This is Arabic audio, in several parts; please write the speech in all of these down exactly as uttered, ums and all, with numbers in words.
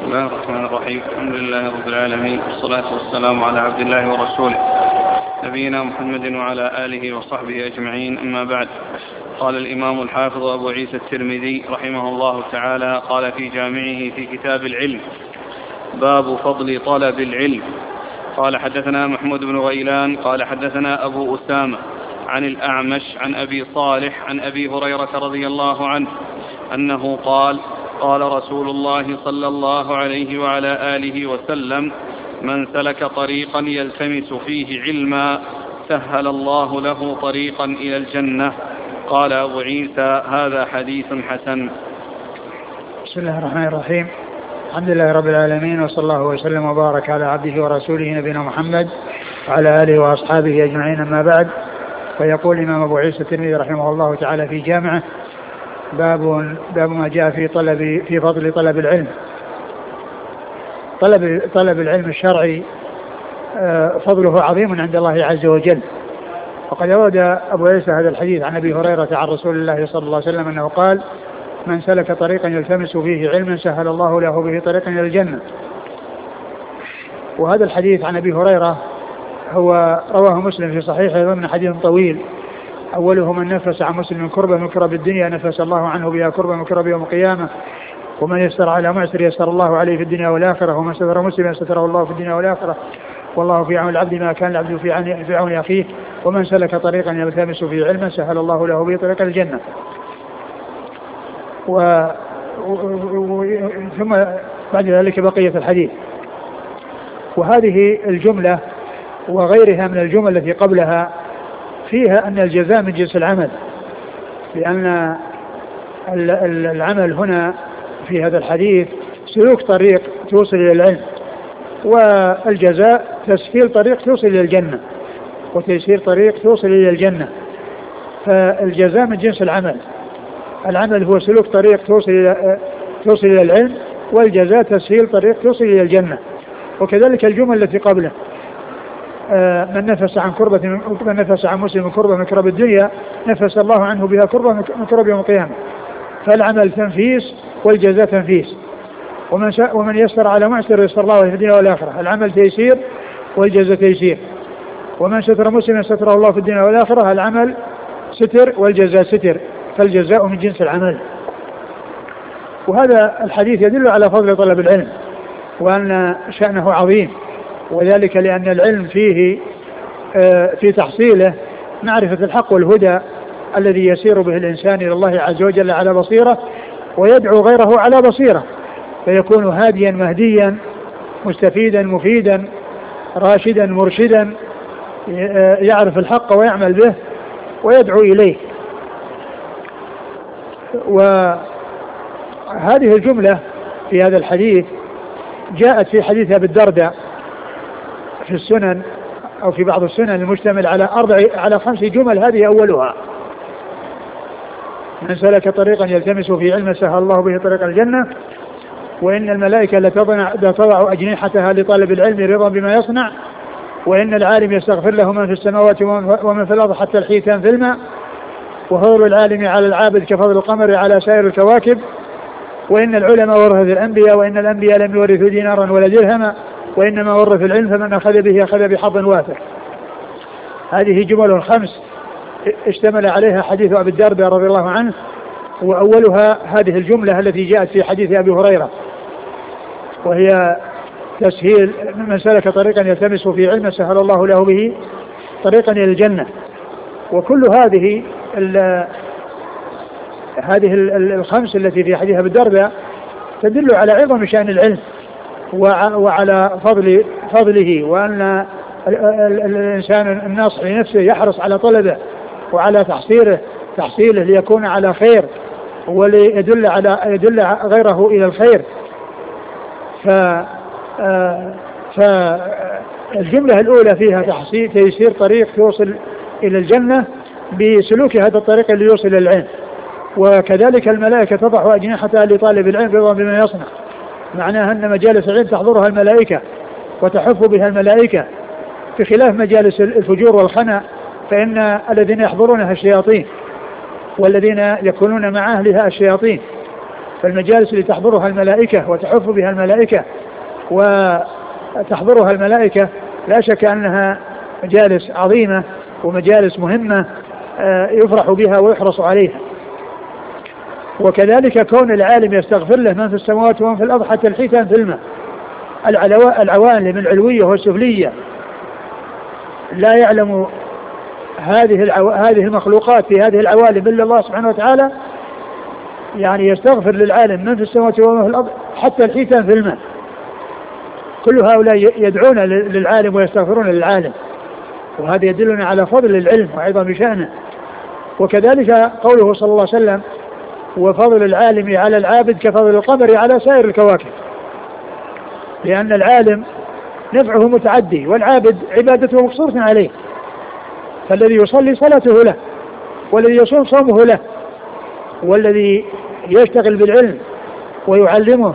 بسم الله الرحمن الرحيم. الحمد لله رب العالمين، والصلاة والسلام على عبد الله ورسوله نبينا محمد وعلى آله وصحبه أجمعين، أما بعد. قال الإمام الحافظ أبو عيسى الترمذي رحمه الله تعالى قال في جامعه في كتاب العلم: باب فضل طلب العلم. قال حدثنا محمود بن غيلان قال حدثنا أبو أسامة عن الأعمش عن أبي صالح عن أبي هريرة رضي الله عنه أنه قال: قال رسول الله صلى الله عليه وعلى آله وسلم: من سلك طريقا يلتمس فيه علما سهل الله له طريقا إلى الجنة. قال أبو عيسى: هذا حديث حسن. بسم الله الرحمن الرحيم. الحمد لله رب العالمين، وصلى الله وسلم وبارك على عبده ورسوله نبينا محمد وعلى آله وأصحابه أجمعين، أما بعد. فيقول الإمام أبو عيسى الترمذي رحمه الله تعالى في جامعه: باب باب ما جاء في طلب في فضل طلب العلم. طلب طلب العلم الشرعي فضله عظيم عند الله عز وجل. وقد أورد أبو عيسى هذا الحديث عن أبي هريرة عن رسول الله صلى الله عليه وسلم أنه قال: من سلك طريقا يلتمس فيه علما سهل الله له به طريقا إلى الجنة. وهذا الحديث عن أبي هريرة هو رواه مسلم في صحيحه ضمن حديث طويل، أوله: من نفس عن مسلم كربة من كرب الدنيا نفس الله عنه بها كربة من كرب يوم القيامة، ومن يسر على معسر يسر الله عليه في الدنيا والآخرة، ومن ستر مسلم ستره الله في الدنيا والآخرة، والله في عون العبد ما كان العبد في في عون أخيه، ومن سلك طريقا يلتمس فيه علما سهل الله له به طريق الجنة. و... و... ثم بعد ذلك بقية الحديث. وهذه الجملة وغيرها من الجمل التي قبلها فيها أن الجزاء من جنس العمل، لأن العمل هنا في هذا الحديث سلوك طريق توصل إلى العلم، والجزاء تسهيل طريق توصل إلى الجنة وتيسير طريق توصل إلى الجنة. فالجزاء من جنس العمل، العمل هو سلوك طريق توصل إلى توصل إلى العلم، والجزاء تسهيل طريق توصل إلى الجنة. وكذلك الجمل التي قبله: من نفس عن كربة من نفس عن مسلم كربة من كرب الدنيا نفس الله عنه بها كربة من كرب يوم القيامة. فالعمل تنفيس والجزاء تنفيس. ومن ومن يسر على معسر يسر الله في الدنيا والآخرة، العمل تيسير والجزاء تيسير. ومن ستر مسلم ستره الله في الدنيا والآخرة، العمل ستر والجزاء ستر، فالجزاء من جنس العمل. وهذا الحديث يدل على فضل طلب العلم وأن شأنه عظيم، وذلك لأن العلم فيه في تحصيله معرفة الحق والهدى الذي يسير به الإنسان إلى الله عز وجل على بصيرة، ويدعو غيره على بصيرة، فيكون هاديا مهديا مستفيدا مفيدا راشدا مرشدا، يعرف الحق ويعمل به ويدعو إليه. وهذه الجملة في هذا الحديث جاءت في حديث أبي الدرداء في السنن أو في بعض السنن المشتمل على أربع على خمس جمل، هذه أولها: من سلك طريقا يلتمس فيه علما سهل الله به طريق الجنة، وإن الملائكة لتضع أجنحتها لطالب العلم رضا بما يصنع، وإن العالم يستغفر له من في السماوات ومن في الأرض حتى الحيتان في الماء، وفضل العالم على العابد كفضل القمر على سائر الكواكب، وإن العلماء ورثة الأنبياء، وإن الأنبياء لم يورثوا دينارا ولا درهما، وإنما ورث العلم فمن أخذ به أخذ بحظ وافر. هذه جمل خمس اشتمل عليها حديث أبي الدرداء رضي الله عنه، وأولها هذه الجملة التي جاءت في حديث أبي هريرة، وهي تسهيل: من سلك طريقا يلتمس فيه علما سهل الله له به طريقا إلى الجنة. وكل هذه هذه الخمس التي في حديث أبي الدرداء تدل على عظم شأن العلم وعلى فضل فضله، وأن الإنسان الناصح لنفسه يحرص على طلبه وعلى تحصيله تحصيله ليكون على خير وليدل على يدل غيره إلى الخير. ف فالجملة الأولى فيها تحصيل تيسير طريق توصل إلى الجنة بسلوك هذا الطريق اللي يوصل إلى العلم. وكذلك الملائكة تضع أجنحتها لطالب العلم رضا بما يصنع، معناها أن مجالس العلم تحضرها الملائكة وتحف بها الملائكة، بخلاف مجالس الفجور والخنا فإن الذين يحضرونها الشياطين والذين يكونون مع أهلها الشياطين. فالمجالس اللي تحضرها الملائكة وتحف بها الملائكة وتحضرها الملائكة لا شك أنها مجالس عظيمة ومجالس مهمة يفرح بها ويحرص عليها. وكذلك كون العالم يستغفر له من في السماوات ومن في الأرض حتى الحيتان في الماء، العوالم العلوية والسفلية لا يعلم هذه العو... هذه المخلوقات في هذه العوالم إلا الله سبحانه وتعالى، يعني يستغفر للعالم من في السماوات ومن في الأرض حتى الحيتان في الماء. كل هؤلاء يدعون للعالم ويستغفرون للعالم، وهذا يدلنا على فضل العلم وعظم شأنه. وكذلك قوله صلى الله عليه وسلم: وفضل العالم على العابد كفضل القمر على سائر الكواكب، لأن العالم نفعه متعدي والعابد عبادته مقصورة عليه، فالذي يصلي صلاته له، والذي يصوم صومه له، والذي يشتغل بالعلم ويعلمه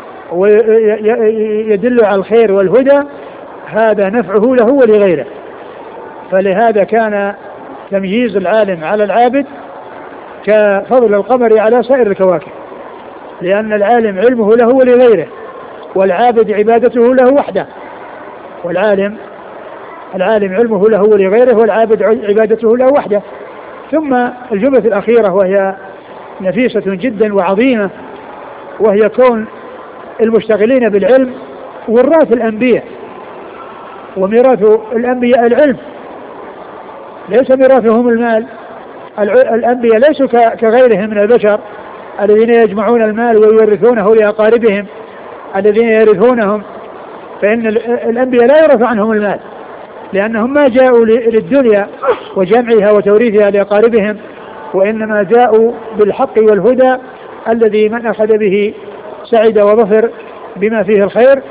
ويدل على الخير والهدى هذا نفعه له ولغيره. فلهذا كان تمييز العالم على العابد كفضل القمر على سائر الكواكب، لأن العالم علمه له ولغيره، والعابد عبادته له وحده. والعالم العالم علمه له ولغيره، والعابد عبادته له وحده. ثم الجملة الأخيرة وهي نفيسة جدا وعظيمة، وهي كون المشتغلين بالعلم وراث الأنبياء، وميراث الأنبياء العلم ليس ميراثهم المال. الأنبياء ليسوا كغيرهم من البشر الذين يجمعون المال ويورثونه لأقاربهم الذين يرثونهم، فإن الأنبياء لا يرث عنهم المال، لأنهم ما جاءوا للدنيا وجمعها وتوريثها لأقاربهم، وإنما جاءوا بالحق والهدى الذي من أخذ به سعد وظفر بما فيه الخير.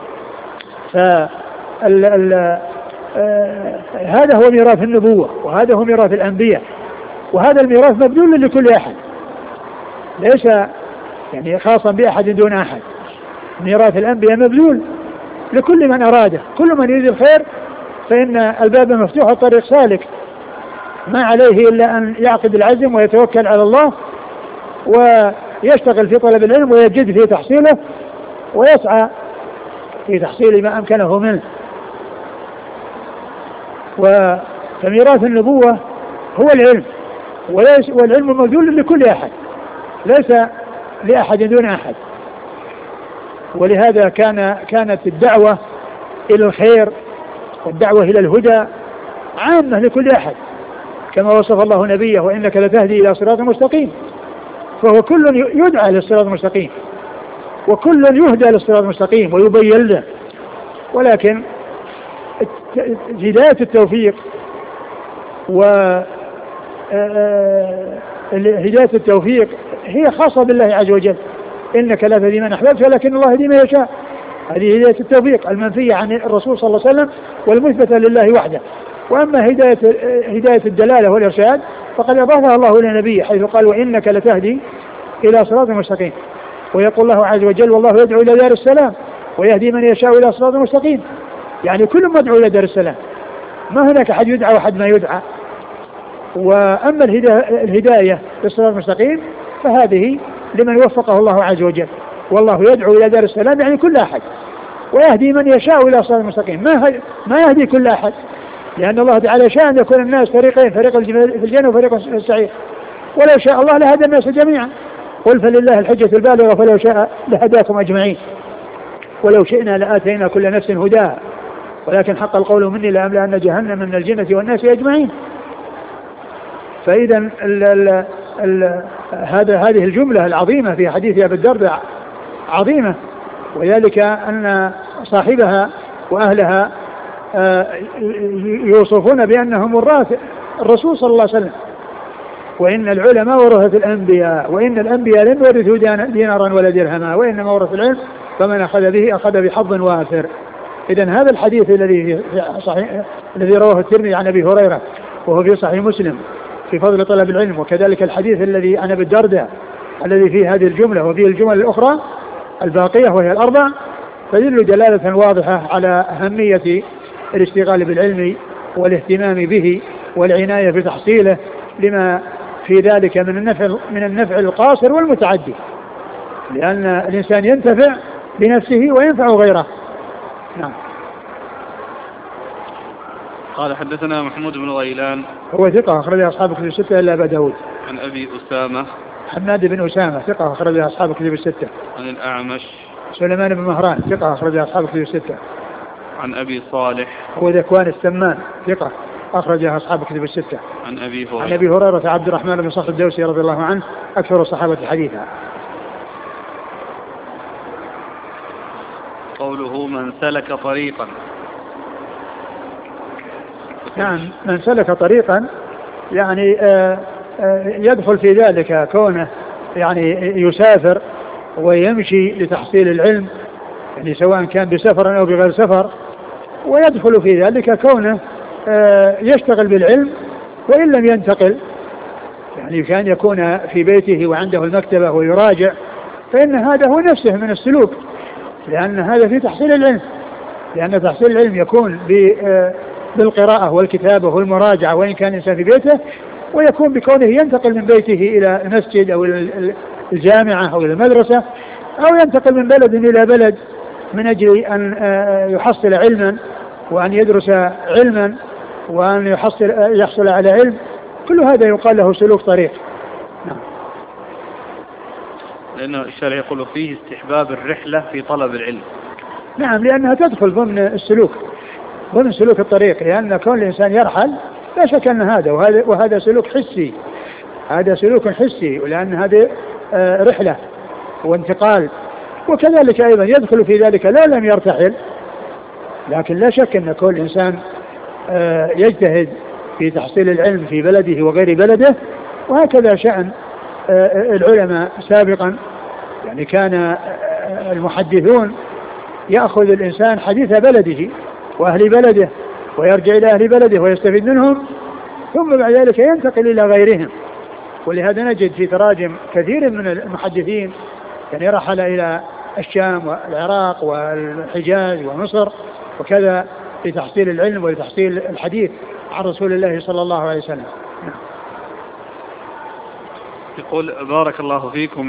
فهذا هو ميراث النبوة، وهذا هو ميراث الأنبياء، وهذا الميراث مبذول لكل أحد، ليس يعني خاصا بأحد دون أحد. ميراث الأنبياء مبذول لكل من أراده، كل من يريد الخير فإن الباب مفتوح والطريق سالك، ما عليه إلا أن يعقد العزم ويتوكل على الله ويشتغل في طلب العلم ويجد في تحصيله ويسعى في تحصيل ما أمكنه منه. وميراث النبوة هو العلم، وليس والعلم مبذول لكل أحد، ليس لأحد دون أحد. ولهذا كان كانت الدعوة إلى الخير والدعوة إلى الهدى عامة لكل أحد، كما وصف الله نبيه: وإنك لتهدي إلى صراط مستقيم. فهو كل يدعى للصراط المستقيم، وكل يهدى للصراط المستقيم ويبين له، ولكن هداية التوفيق وهداية التوفيق هي خاصة بالله عز وجل. إنك لا تهدي من أحببت ولكن الله يهدي من يشاء. هذه هداية التوفيق المنفية عن الرسول صلى الله عليه وسلم والمثبتة لله وحده. وأما هداية هداية الدلالة والإرشاد فقد أضافها الله إلى نبيه، حيث قال: وإنك لتهدي إلى صراط مستقيم. ويقول الله عز وجل: والله يدعو إلى دار السلام ويهدي من يشاء إلى صراط مستقيم. يعني كل مدعو إلى دار السلام، ما هناك أحد يدعى وأحد ما يدعى. وأما الهداية للصراط المستقيم فهذه لمن وفقه الله عز وجل، والله يدعو إلى دار السلام يعني كل أحد، ويهدي من يشاء إلى صراط المستقيم، ما ما يهدي كل أحد، لأن الله تعالى شاء أن يكون الناس فريقين، فريق في الجنة وفريق في السعير، ولو شاء الله لهدى الناس جميعا. قل فلله الحجة البالغة فلو شاء لهداكم أجمعين ولو شئنا لآتينا كل نفس هداها ولكن حق القول مني لأملأن جهنم من الجنة والناس أجمعين. فإذا ال ال ال هذا هذه الجملة العظيمة في حديث أبي الدرداء عظيمة، وذلك أن صاحبها وأهلها يوصفون بأنهم وراث الرسول صلى الله عليه وسلم، وإن العلماء ورثة الأنبياء، وإن الأنبياء لم يورثوا دينارا ولا درهما، وإنما ورث العلم فمن أخذ به أخذ بحظ وافر. إذن هذا الحديث الذي صحيح الذي رواه الترمذي عن أبي هريرة وهو في صحيح مسلم في فضل طلب العلم، وكذلك الحديث الذي عن أبي الدرداء الذي فيه هذه الجملة وفيه الجمل الأخرى الباقية وهي الأربع، فيدل دلالة واضحة على أهمية الاشتغال بالعلم والاهتمام به والعناية بتحصيله لما في ذلك من النفع من النفع القاصر والمتعدي. لأن الإنسان ينتفع بنفسه وينفع غيره. نعم. قال حدثنا محمود بن غيلان هو ثقة أخرج أصحاب الكتب الستة إلا أبا داود. عن أبي أسامة حماد بن أسامة ثقة أخرج أصحاب الكتب الستة. عن الأعمش سليمان بن مهران ثقة أخرج أصحاب الكتب الستة. عن أبي صالح هو ذكوان السمان ثقة أخرج أصحاب الكتب الستة. عن أبي هريرة عن أبي هريرة عبد الرحمن بن صخر الدوسي رضي الله عنه أكثر الصحابة حديثا. قوله من سلك طريقا. نعم من سلك طريقا يعني آآ آآ يدخل في ذلك كونه يعني يسافر ويمشي لتحصيل العلم، يعني سواء كان بسفر أو بغير سفر، ويدخل في ذلك كونه يشتغل بالعلم وإن لم ينتقل، يعني كان يكون في بيته وعنده المكتبة ويراجع، فإن هذا هو نفسه من السلوك، لأن هذا في تحصيل العلم، لأن تحصيل العلم يكون بالقراءة والكتابة والمراجعة وإن كان الإنسان في بيته، ويكون بكونه ينتقل من بيته إلى المسجد أو إلى الجامعة أو إلى المدرسة، أو ينتقل من بلد إلى بلد من أجل أن يحصل علما وأن يدرس علما وأن يحصل يحصل على علم، كل هذا يقال له سلوك طريق. نعم. لأن الشرع يقول فيه استحباب الرحلة في طلب العلم. نعم لأنها تدخل ضمن السلوك، ضمن سلوك الطريق، لأن كون الإنسان يرحل لا شك أن هذا وهذا, وهذا سلوك حسي، هذا سلوك حسي، ولأن هذه رحلة وانتقال، وكذلك أيضا يدخل في ذلك لا لم يرتحل، لكن لا شك أن كل إنسان يجتهد في تحصيل العلم في بلده وغير بلده، وهكذا شأن العلماء سابقا، يعني كان المحدثون يأخذ الإنسان حديث بلده وأهل بلده ويرجع إلى أهل بلده ويستفيد منهم، ثم بعد ذلك ينتقل إلى غيرهم. ولهذا نجد في تراجم كثير من المحدثين يعني رحل إلى الشام والعراق والحجاز ومصر وكذا لتحصيل العلم ولتحصيل الحديث عن رسول الله صلى الله عليه وسلم. يقول بارك الله فيكم.